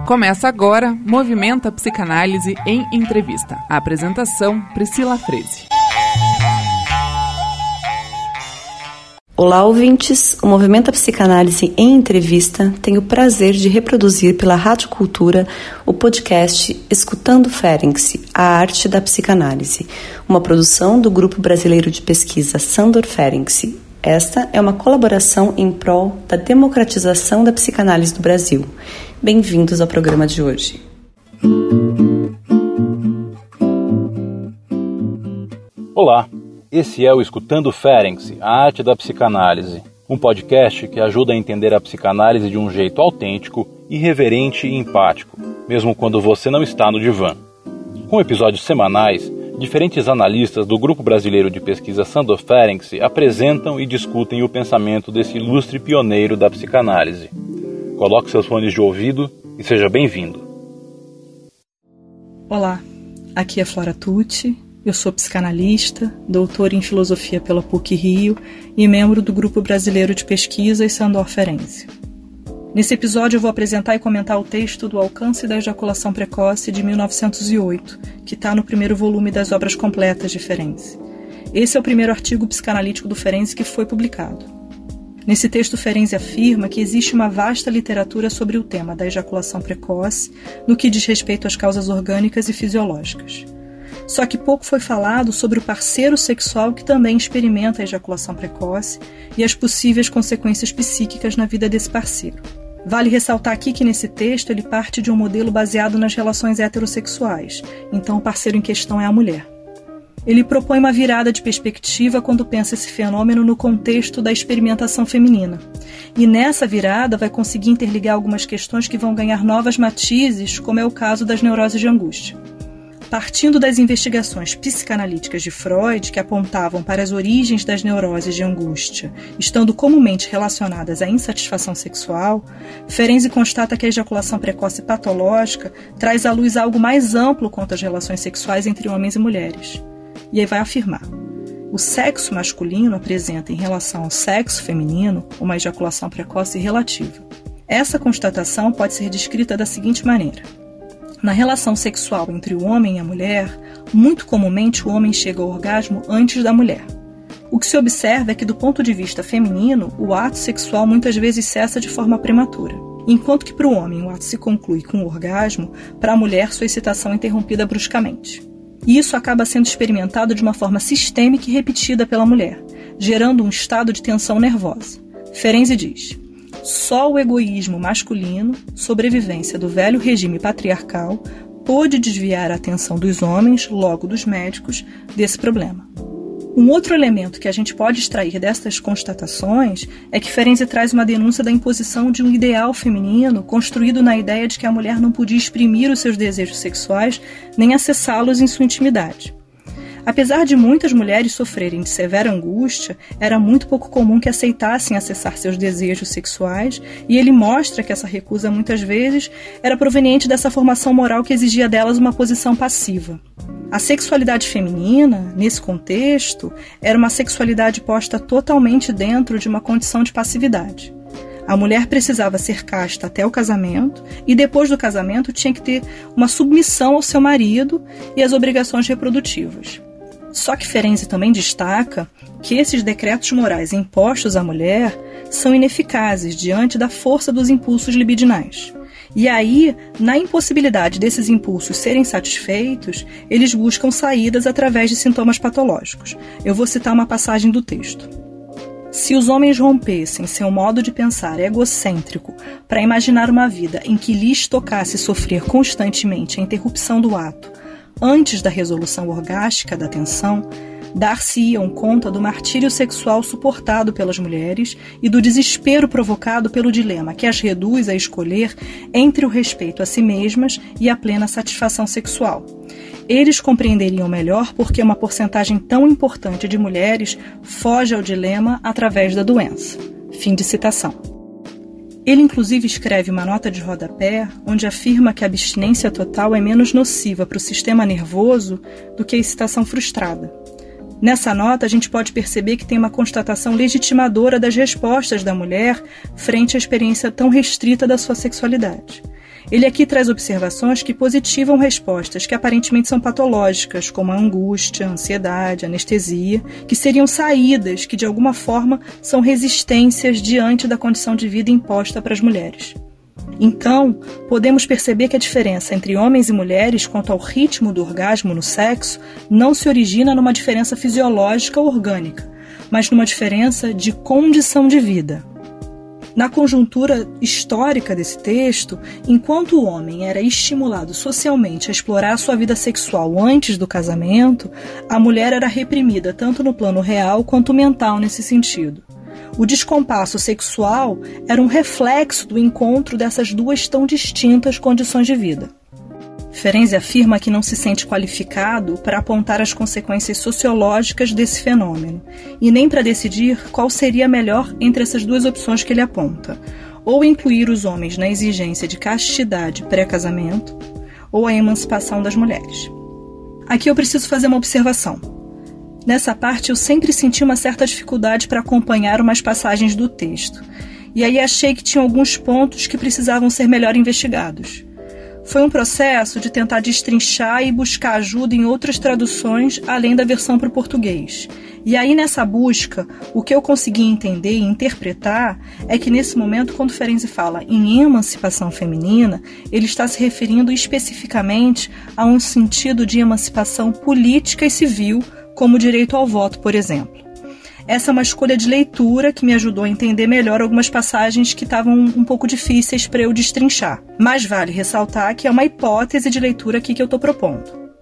Começa agora Movimenta Psicanálise em Entrevista. A apresentação, Priscila Freze. Olá, ouvintes! O Movimenta Psicanálise em Entrevista tem o prazer de reproduzir pela Rádio Cultura o podcast Escutando Ferenczi, a arte da psicanálise, uma produção do Grupo Brasileiro de Pesquisa Sándor Ferenczi. Esta é uma colaboração em prol da democratização da psicanálise do Brasil. Bem-vindos ao programa de hoje. Olá, esse é o Escutando Ferenczi, a arte da psicanálise, um podcast que ajuda a entender a psicanálise de um jeito autêntico, irreverente e empático, mesmo quando você não está no divã. Com episódios semanais, diferentes analistas do Grupo Brasileiro de Pesquisa Sándor Ferenczi apresentam e discutem o pensamento desse ilustre pioneiro da psicanálise. Coloque seus fones de ouvido e seja bem-vindo. Olá, aqui é Flora Tucci, eu sou psicanalista, doutora em filosofia pela PUC-Rio e membro do Grupo Brasileiro de Pesquisa Sándor Ferenczi. Nesse episódio eu vou apresentar e comentar o texto do Alcance da Ejaculação Precoce de 1908, que está no primeiro volume das Obras Completas de Ferenczi. Esse é o primeiro artigo psicanalítico do Ferenczi que foi publicado. Nesse texto, Ferenczi afirma que existe uma vasta literatura sobre o tema da ejaculação precoce, no que diz respeito às causas orgânicas e fisiológicas. Só que pouco foi falado sobre o parceiro sexual que também experimenta a ejaculação precoce e as possíveis consequências psíquicas na vida desse parceiro. Vale ressaltar aqui que nesse texto ele parte de um modelo baseado nas relações heterossexuais, então o parceiro em questão é a mulher. Ele propõe uma virada de perspectiva quando pensa esse fenômeno no contexto da experimentação feminina. E nessa virada vai conseguir interligar algumas questões que vão ganhar novas matizes, como é o caso das neuroses de angústia. Partindo das investigações psicanalíticas de Freud, que apontavam para as origens das neuroses de angústia, estando comumente relacionadas à insatisfação sexual, Ferenczi constata que a ejaculação precoce patológica traz à luz algo mais amplo quanto às relações sexuais entre homens e mulheres. E aí vai afirmar: o sexo masculino apresenta, em relação ao sexo feminino, uma ejaculação precoce relativa. Essa constatação pode ser descrita da seguinte maneira: na relação sexual entre o homem e a mulher, muito comumente o homem chega ao orgasmo antes da mulher. O que se observa é que, do ponto de vista feminino, o ato sexual muitas vezes cessa de forma prematura. Enquanto que para o homem o ato se conclui com o orgasmo, para a mulher sua excitação é interrompida bruscamente. E isso acaba sendo experimentado de uma forma sistêmica e repetida pela mulher, gerando um estado de tensão nervosa. Ferenczi diz: só o egoísmo masculino, sobrevivência do velho regime patriarcal, pôde desviar a atenção dos homens, logo dos médicos, desse problema. Um outro elemento que a gente pode extrair dessas constatações é que Ferenczi traz uma denúncia da imposição de um ideal feminino construído na ideia de que a mulher não podia exprimir os seus desejos sexuais nem acessá-los em sua intimidade. Apesar de muitas mulheres sofrerem de severa angústia, era muito pouco comum que aceitassem acessar seus desejos sexuais, e ele mostra que essa recusa muitas vezes era proveniente dessa formação moral que exigia delas uma posição passiva. A sexualidade feminina, nesse contexto, era uma sexualidade posta totalmente dentro de uma condição de passividade. A mulher precisava ser casta até o casamento e depois do casamento tinha que ter uma submissão ao seu marido e às obrigações reprodutivas. Só que Ferenczi também destaca que esses decretos morais impostos à mulher são ineficazes diante da força dos impulsos libidinais. E aí, na impossibilidade desses impulsos serem satisfeitos, eles buscam saídas através de sintomas patológicos. Eu vou citar uma passagem do texto. Se os homens rompessem seu modo de pensar egocêntrico para imaginar uma vida em que lhes tocasse sofrer constantemente a interrupção do ato antes da resolução orgástica da tensão, dar-se-iam conta do martírio sexual suportado pelas mulheres e do desespero provocado pelo dilema que as reduz a escolher entre o respeito a si mesmas e a plena satisfação sexual. Eles compreenderiam melhor porque uma porcentagem tão importante de mulheres foge ao dilema através da doença. Fim de citação. Ele, inclusive, escreve uma nota de rodapé onde afirma que a abstinência total é menos nociva para o sistema nervoso do que a excitação frustrada. Nessa nota, a gente pode perceber que tem uma constatação legitimadora das respostas da mulher frente à experiência tão restrita da sua sexualidade. Ele aqui traz observações que positivam respostas que aparentemente são patológicas, como a angústia, a ansiedade, a anestesia, que seriam saídas que, de alguma forma, são resistências diante da condição de vida imposta para as mulheres. Então, podemos perceber que a diferença entre homens e mulheres quanto ao ritmo do orgasmo no sexo não se origina numa diferença fisiológica ou orgânica, mas numa diferença de condição de vida. Na conjuntura histórica desse texto, enquanto o homem era estimulado socialmente a explorar a sua vida sexual antes do casamento, a mulher era reprimida tanto no plano real quanto mental nesse sentido. O descompasso sexual era um reflexo do encontro dessas duas tão distintas condições de vida. Ferenczi afirma que não se sente qualificado para apontar as consequências sociológicas desse fenômeno, e nem para decidir qual seria a melhor entre essas duas opções que ele aponta, ou incluir os homens na exigência de castidade pré-casamento, ou a emancipação das mulheres. Aqui eu preciso fazer uma observação. Nessa parte eu sempre senti uma certa dificuldade para acompanhar umas passagens do texto, e aí achei que tinha alguns pontos que precisavam ser melhor investigados. Foi um processo de tentar destrinchar e buscar ajuda em outras traduções, além da versão para o português. E aí, nessa busca, o que eu consegui entender e interpretar é que, nesse momento, quando Ferenczi fala em emancipação feminina, ele está se referindo especificamente a um sentido de emancipação política e civil, como o direito ao voto, por exemplo. Essa é uma escolha de leitura que me ajudou a entender melhor algumas passagens que estavam um pouco difíceis para eu destrinchar. Mas vale ressaltar que é uma hipótese de leitura aqui que eu estou propondo.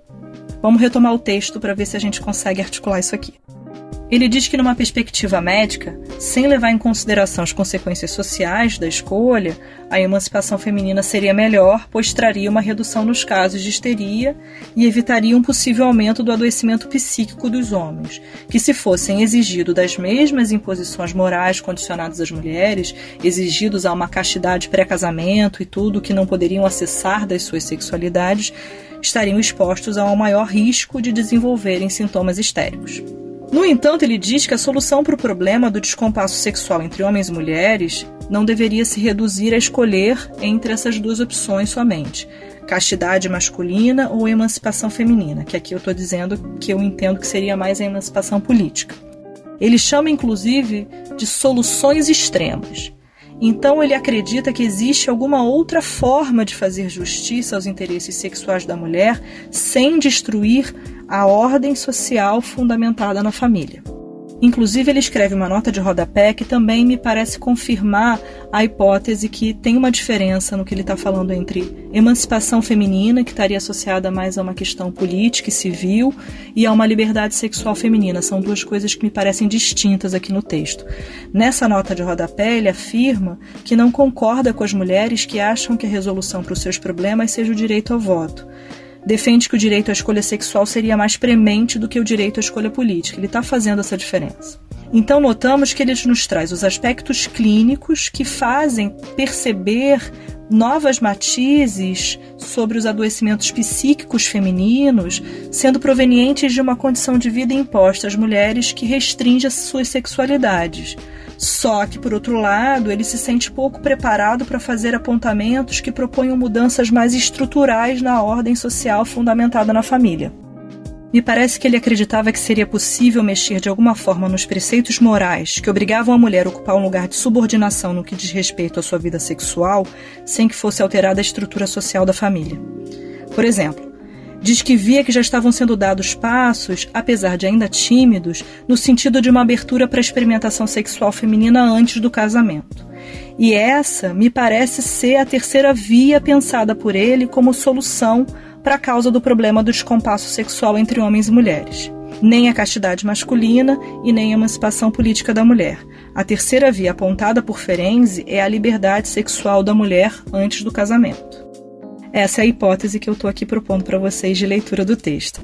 Vamos retomar o texto para ver se a gente consegue articular isso aqui. Ele diz que, numa perspectiva médica, sem levar em consideração as consequências sociais da escolha, a emancipação feminina seria melhor, pois traria uma redução nos casos de histeria e evitaria um possível aumento do adoecimento psíquico dos homens, que, se fossem exigidos das mesmas imposições morais condicionadas às mulheres, exigidos a uma castidade pré-casamento e tudo que não poderiam acessar das suas sexualidades, estariam expostos a um maior risco de desenvolverem sintomas histéricos. No entanto, ele diz que a solução para o problema do descompasso sexual entre homens e mulheres não deveria se reduzir a escolher entre essas duas opções somente, castidade masculina ou emancipação feminina, que aqui eu estou dizendo que eu entendo que seria mais a emancipação política. Ele chama, inclusive, de soluções extremas. Então, ele acredita que existe alguma outra forma de fazer justiça aos interesses sexuais da mulher sem destruir a ordem social fundamentada na família. Inclusive, ele escreve uma nota de rodapé que também me parece confirmar a hipótese que tem uma diferença no que ele está falando entre emancipação feminina, que estaria associada mais a uma questão política e civil, e a uma liberdade sexual feminina. São duas coisas que me parecem distintas aqui no texto. Nessa nota de rodapé, ele afirma que não concorda com as mulheres que acham que a resolução para os seus problemas seja o direito ao voto. Defende que o direito à escolha sexual seria mais premente do que o direito à escolha política. Ele está fazendo essa diferença. Então, notamos que ele nos traz os aspectos clínicos que fazem perceber novas matizes sobre os adoecimentos psíquicos femininos, sendo provenientes de uma condição de vida imposta às mulheres que restringe as suas sexualidades. Só que, por outro lado, ele se sente pouco preparado para fazer apontamentos que proponham mudanças mais estruturais na ordem social fundamentada na família. Me parece que ele acreditava que seria possível mexer de alguma forma nos preceitos morais que obrigavam a mulher a ocupar um lugar de subordinação no que diz respeito à sua vida sexual, sem que fosse alterada a estrutura social da família. Por exemplo, diz que via que já estavam sendo dados passos, apesar de ainda tímidos, no sentido de uma abertura para a experimentação sexual feminina antes do casamento. E essa me parece ser a terceira via pensada por ele como solução para a causa do problema do descompasso sexual entre homens e mulheres. Nem a castidade masculina e nem a emancipação política da mulher. A terceira via apontada por Ferenczi é a liberdade sexual da mulher antes do casamento. Essa é a hipótese que eu estou aqui propondo para vocês de leitura do texto.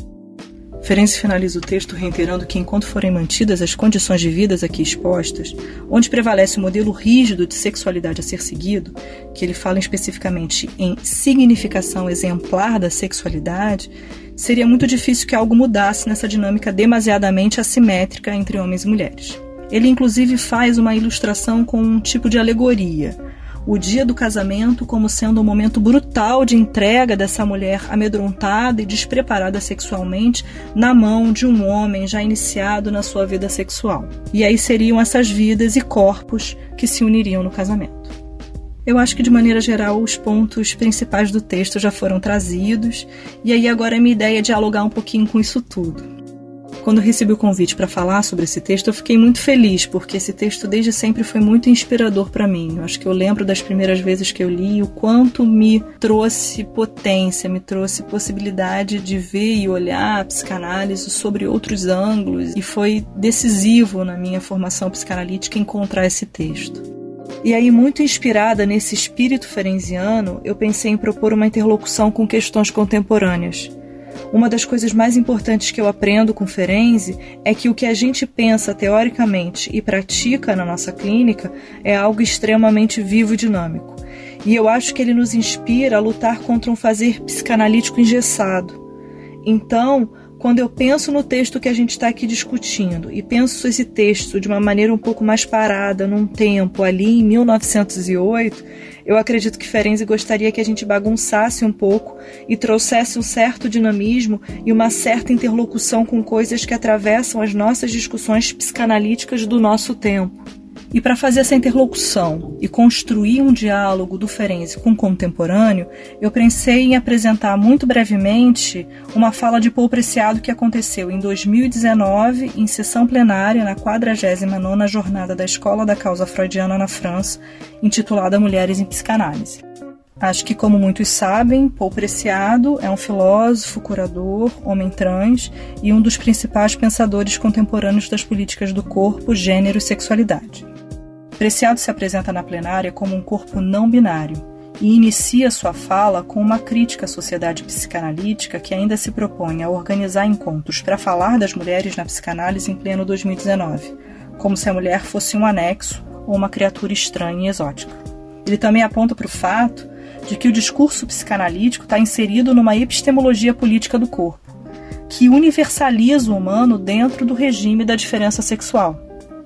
Ferenczi finaliza o texto reiterando que, enquanto forem mantidas as condições de vida aqui expostas, onde prevalece o modelo rígido de sexualidade a ser seguido, que ele fala especificamente em significação exemplar da sexualidade, seria muito difícil que algo mudasse nessa dinâmica demasiadamente assimétrica entre homens e mulheres. Ele, inclusive, faz uma ilustração com um tipo de alegoria. o dia do casamento como sendo um momento brutal de entrega dessa mulher amedrontada e despreparada sexualmente na mão de um homem já iniciado na sua vida sexual. E aí seriam essas vidas e corpos que se uniriam no casamento. Eu acho que, de maneira geral, os pontos principais do texto já foram trazidos, e aí agora a minha ideia é dialogar um pouquinho com isso tudo. Quando eu recebi o convite para falar sobre esse texto, eu fiquei muito feliz, porque esse texto desde sempre foi muito inspirador para mim. Eu acho que eu lembro das primeiras vezes que eu li o quanto me trouxe potência, me trouxe possibilidade de ver e olhar a psicanálise sobre outros ângulos, e foi decisivo na minha formação psicanalítica encontrar esse texto. E aí, muito inspirada nesse espírito ferenziano, eu pensei em propor uma interlocução com questões contemporâneas. Uma das coisas mais importantes que eu aprendo com Ferenczi é que o que a gente pensa teoricamente e pratica na nossa clínica é algo extremamente vivo e dinâmico. E eu acho que ele nos inspira a lutar contra um fazer psicanalítico engessado. Então, quando eu penso no texto que a gente está aqui discutindo e penso esse texto de uma maneira um pouco mais parada, num tempo ali em 1908, eu acredito que Ferenczi gostaria que a gente bagunçasse um pouco e trouxesse um certo dinamismo e uma certa interlocução com coisas que atravessam as nossas discussões psicanalíticas do nosso tempo. E para fazer essa interlocução e construir um diálogo do Ferenczi com o contemporâneo, eu pensei em apresentar muito brevemente uma fala de Paul Preciado que aconteceu em 2019, em sessão plenária na 49ª Jornada da Escola da Causa Freudiana na França, intitulada Mulheres em Psicanálise. Acho que, como muitos sabem, Paul Preciado é um filósofo, curador, homem trans e um dos principais pensadores contemporâneos das políticas do corpo, gênero e sexualidade. Preciado se apresenta na plenária como um corpo não binário e inicia sua fala com uma crítica à sociedade psicanalítica que ainda se propõe a organizar encontros para falar das mulheres na psicanálise em pleno 2019, como se a mulher fosse um anexo ou uma criatura estranha e exótica. Ele também aponta para o fato de que o discurso psicanalítico está inserido numa epistemologia política do corpo, que universaliza o humano dentro do regime da diferença sexual.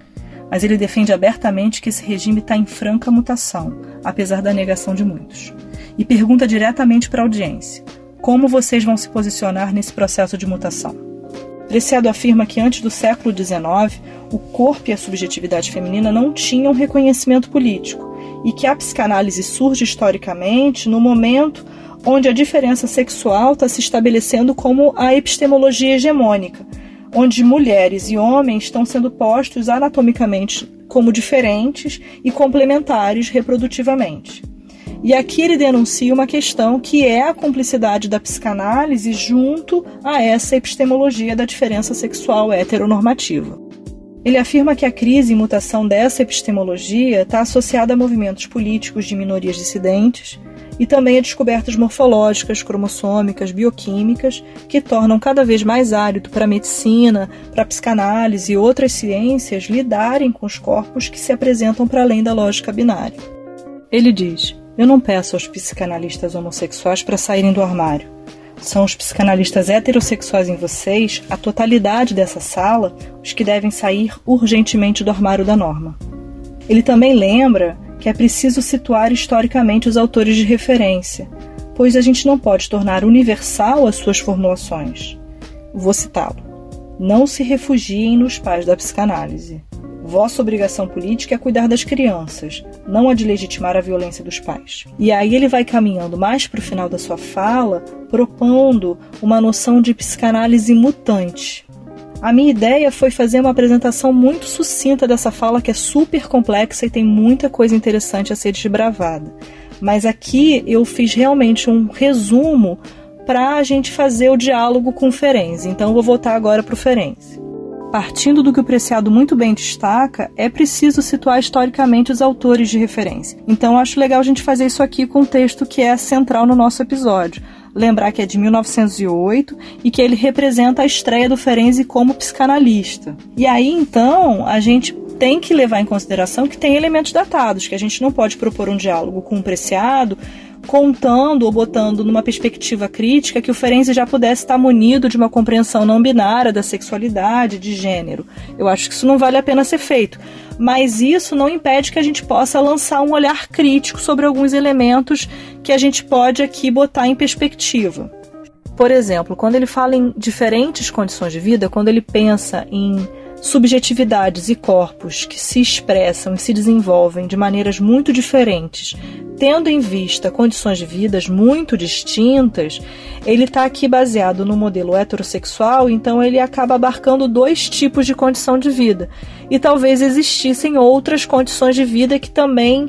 Mas ele defende abertamente que esse regime está em franca mutação, apesar da negação de muitos. E pergunta diretamente para a audiência: como vocês vão se posicionar nesse processo de mutação? Preciado afirma que antes do século XIX, o corpo e a subjetividade feminina não tinham reconhecimento político, e que a psicanálise surge historicamente no momento onde a diferença sexual está se estabelecendo como a epistemologia hegemônica, onde mulheres e homens estão sendo postos anatomicamente como diferentes e complementares reprodutivamente. E aqui ele denuncia uma questão que é a cumplicidade da psicanálise junto a essa epistemologia da diferença sexual heteronormativa. Ele afirma que a crise e mutação dessa epistemologia está associada a movimentos políticos de minorias dissidentes e também a descobertas morfológicas, cromossômicas, bioquímicas, que tornam cada vez mais árido para a medicina, para a psicanálise e outras ciências lidarem com os corpos que se apresentam para além da lógica binária. Ele diz: eu não peço aos psicanalistas homossexuais para saírem do armário. São os psicanalistas heterossexuais em vocês, a totalidade dessa sala, os que devem sair urgentemente do armário da norma. Ele também lembra que é preciso situar historicamente os autores de referência, pois a gente não pode tornar universal as suas formulações. Vou citá-lo. Não se refugiem nos pais da psicanálise. Vossa obrigação política é cuidar das crianças, não a de legitimar a violência dos pais. E aí ele vai caminhando mais para o final da sua fala, propondo uma noção de psicanálise mutante. A minha ideia foi fazer uma apresentação muito sucinta dessa fala, que é super complexa e tem muita coisa interessante a ser desbravada. Mas aqui eu fiz realmente um resumo para a gente fazer o diálogo com o Ferenczi. Então eu vou voltar agora para o Ferenczi. Partindo do que o Preciado muito bem destaca, é preciso situar historicamente os autores de referência. Então eu acho legal a gente fazer isso aqui com um texto que é central no nosso episódio. Lembrar que é de 1908 e que ele representa a estreia do Ferenczi como psicanalista. E aí, então, a gente tem que levar em consideração que tem elementos datados, que a gente não pode propor um diálogo com o Preciado contando ou botando numa perspectiva crítica que o Ferenczi já pudesse estar munido de uma compreensão não binária da sexualidade, de gênero. Eu acho que isso não vale a pena ser feito. mas isso não impede que a gente possa lançar um olhar crítico sobre alguns elementos que a gente pode aqui botar em perspectiva. Por exemplo, quando ele fala em diferentes condições de vida, quando ele pensa em subjetividades e corpos que se expressam e se desenvolvem de maneiras muito diferentes, tendo em vista condições de vidas muito distintas, ele está aqui baseado no modelo heterossexual, então ele acaba abarcando 2 tipos de condição de vida. E talvez existissem outras condições de vida que também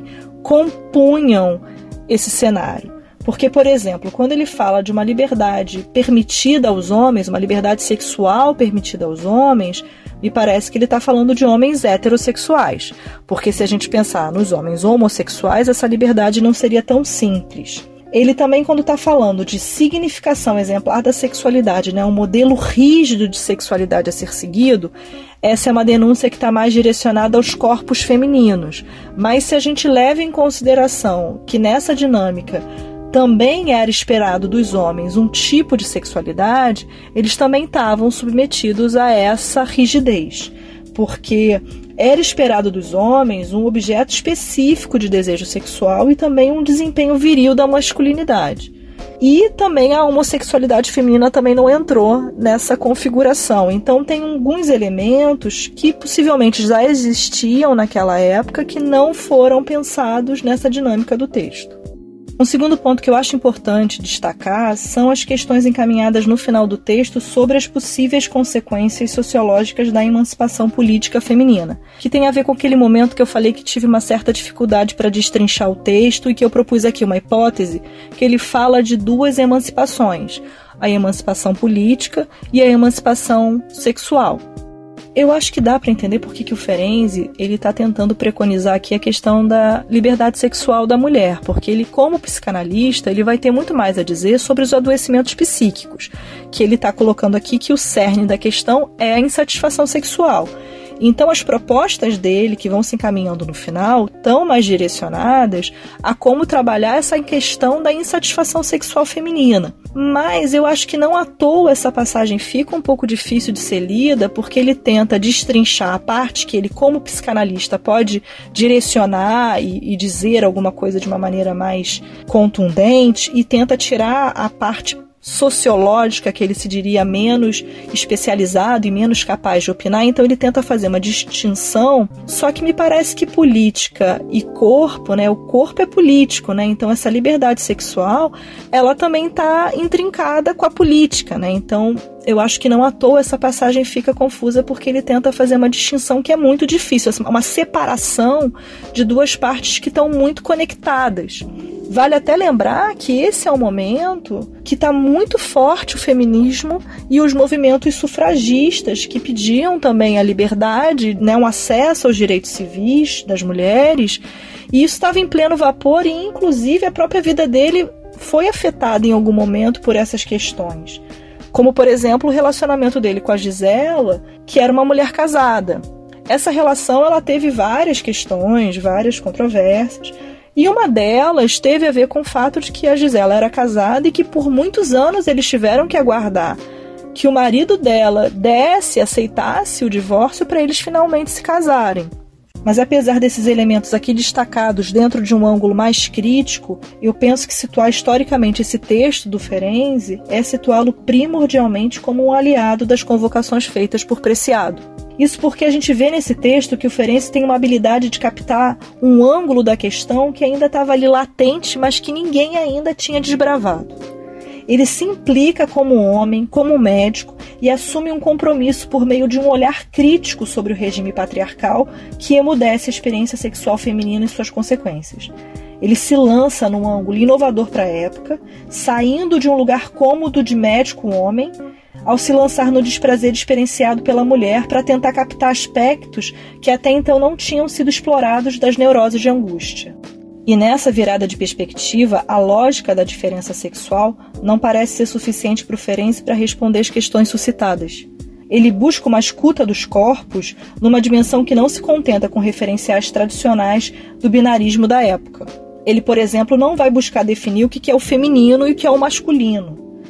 compunham esse cenário. Porque, por exemplo, quando ele fala de uma liberdade permitida aos homens, uma liberdade sexual permitida aos homens, me parece que ele está falando de homens heterossexuais. Porque se a gente pensar nos homens homossexuais, essa liberdade não seria tão simples. Ele também, quando está falando de significação exemplar da sexualidade, né, um modelo rígido de sexualidade a ser seguido, essa é uma denúncia que está mais direcionada aos corpos femininos. Mas se a gente leva em consideração que nessa dinâmica também era esperado dos homens um tipo de sexualidade, eles também estavam submetidos a essa rigidez, porque era esperado dos homens um objeto específico de desejo sexual e também um desempenho viril da masculinidade. E também a homossexualidade feminina também não entrou nessa configuração. Então tem alguns elementos que possivelmente já existiam naquela época que não foram pensados nessa dinâmica do texto. Um segundo ponto que eu acho importante destacar são as questões encaminhadas no final do texto sobre as possíveis consequências sociológicas da emancipação política feminina, que tem a ver com aquele momento que eu falei que tive uma certa dificuldade para destrinchar o texto e que eu propus aqui uma hipótese que ele fala de 2 emancipações, a emancipação política e a emancipação sexual. Eu acho que dá para entender por que o Ferenczi está tentando preconizar aqui a questão da liberdade sexual da mulher, porque ele, como psicanalista, ele vai ter muito mais a dizer sobre os adoecimentos psíquicos, que ele está colocando aqui que o cerne da questão é a insatisfação sexual. Então as propostas dele, que vão se encaminhando no final, estão mais direcionadas a como trabalhar essa questão da insatisfação sexual feminina. Mas eu acho que não à toa essa passagem fica um pouco difícil de ser lida, porque ele tenta destrinchar a parte que ele, como psicanalista, pode direcionar e dizer alguma coisa de uma maneira mais contundente, e tenta tirar a parte sociológica, que ele se diria menos especializado e menos capaz de opinar. Então ele tenta fazer uma distinção, só que me parece que política e corpo, né, o corpo é político, né, então essa liberdade sexual, ela também está intrincada com a política, né, então eu acho que não à toa essa passagem fica confusa, porque ele tenta fazer uma distinção que é muito difícil, uma separação de 2 partes que estão muito conectadas. Vale até lembrar que esse é um momento que está muito forte o feminismo e os movimentos sufragistas, que pediam também a liberdade, né, um acesso aos direitos civis das mulheres, e isso estava em pleno vapor, e inclusive a própria vida dele foi afetada em algum momento por essas questões. Como, por exemplo, o relacionamento dele com a Gisela, que era uma mulher casada. Essa relação ela teve várias questões, várias controvérsias, e uma delas teve a ver com o fato de que a Gisela era casada e que por muitos anos eles tiveram que aguardar que o marido dela aceitasse o divórcio para eles finalmente se casarem. Mas apesar desses elementos aqui destacados dentro de um ângulo mais crítico, eu penso que situar historicamente esse texto do Ferenczi é situá-lo primordialmente como um aliado das convocações feitas por Preciado. Isso porque a gente vê nesse texto que o Ferenczi tem uma habilidade de captar um ângulo da questão que ainda estava ali latente, mas que ninguém ainda tinha desbravado. Ele se implica como homem, como médico, e assume um compromisso por meio de um olhar crítico sobre o regime patriarcal que emudece a experiência sexual feminina e suas consequências. Ele se lança num ângulo inovador para a época, saindo de um lugar cômodo de médico homem, ao se lançar no desprazer experienciado pela mulher para tentar captar aspectos que até então não tinham sido explorados das neuroses de angústia. E nessa virada de perspectiva, a lógica da diferença sexual não parece ser suficiente para o Ferenczi para responder às questões suscitadas. Ele busca uma escuta dos corpos numa dimensão que não se contenta com referenciais tradicionais do binarismo da época. Ele, por exemplo, não vai buscar definir o que é o feminino e o que é o masculino.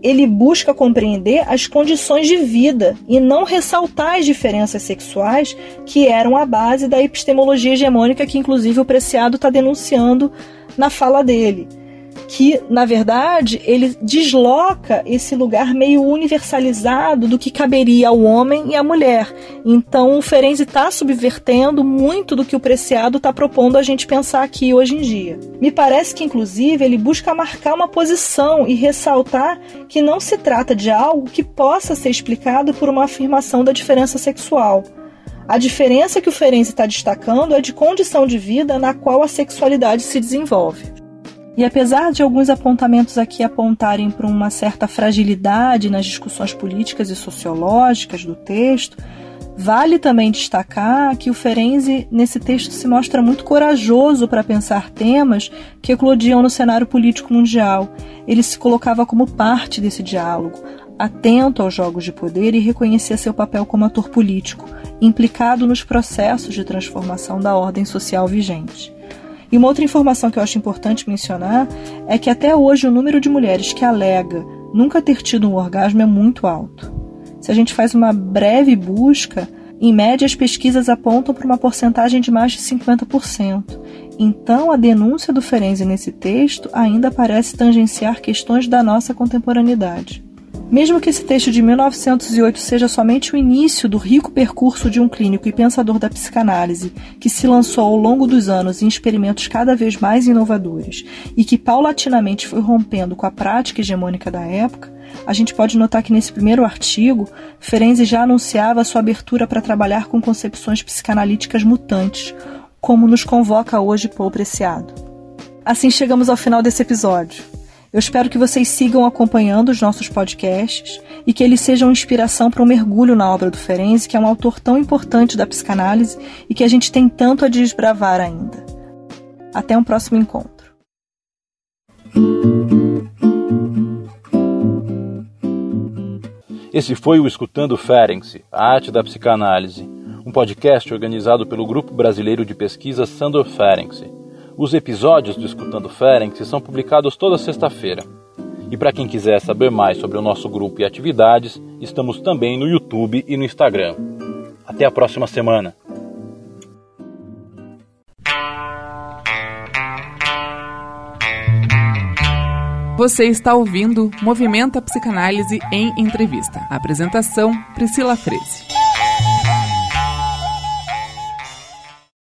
ele busca compreender as condições de vida e não ressaltar as diferenças sexuais que eram a base da epistemologia hegemônica que, inclusive, o Preciado está denunciando na fala dele. Que, na verdade, ele desloca esse lugar meio universalizado do que caberia ao homem e à mulher. Então, o Ferenczi está subvertendo muito do que o Preciado está propondo a gente pensar aqui hoje em dia. Me parece que, inclusive, ele busca marcar uma posição e ressaltar que não se trata de algo que possa ser explicado por uma afirmação da diferença sexual. A diferença que o Ferenczi está destacando é de condição de vida na qual a sexualidade se desenvolve. E apesar de alguns apontamentos aqui apontarem para uma certa fragilidade nas discussões políticas e sociológicas do texto, vale também destacar que o Ferenczi, nesse texto, se mostra muito corajoso para pensar temas que eclodiam no cenário político mundial. Ele se colocava como parte desse diálogo, atento aos jogos de poder e reconhecia seu papel como ator político, implicado nos processos de transformação da ordem social vigente. E uma outra informação que eu acho importante mencionar é que até hoje o número de mulheres que alega nunca ter tido um orgasmo é muito alto. Se a gente faz uma breve busca, em média as pesquisas apontam para uma porcentagem de mais de 50%. Então a denúncia do Ferenczi nesse texto ainda parece tangenciar questões da nossa contemporaneidade. Mesmo que esse texto de 1908 seja somente o início do rico percurso de um clínico e pensador da psicanálise que se lançou ao longo dos anos em experimentos cada vez mais inovadores e que paulatinamente foi rompendo com a prática hegemônica da época, a gente pode notar que nesse primeiro artigo, Ferenczi já anunciava sua abertura para trabalhar com concepções psicanalíticas mutantes, como nos convoca hoje Paul Preciado. Assim chegamos ao final desse episódio. Eu espero que vocês sigam acompanhando os nossos podcasts e que eles sejam inspiração para um mergulho na obra do Ferenczi, que é um autor tão importante da psicanálise e que a gente tem tanto a desbravar ainda. Até um próximo encontro. Esse foi o Escutando Ferenczi, a arte da psicanálise, um podcast organizado pelo Grupo Brasileiro de Pesquisa Sándor Ferenczi. Os episódios do Escutando Ferenczi são publicados toda sexta-feira. E para quem quiser saber mais sobre o nosso grupo e atividades, estamos também no YouTube e no Instagram. Até a próxima semana! Você está ouvindo Movimenta Psicanálise em Entrevista. Apresentação, Priscila Freze.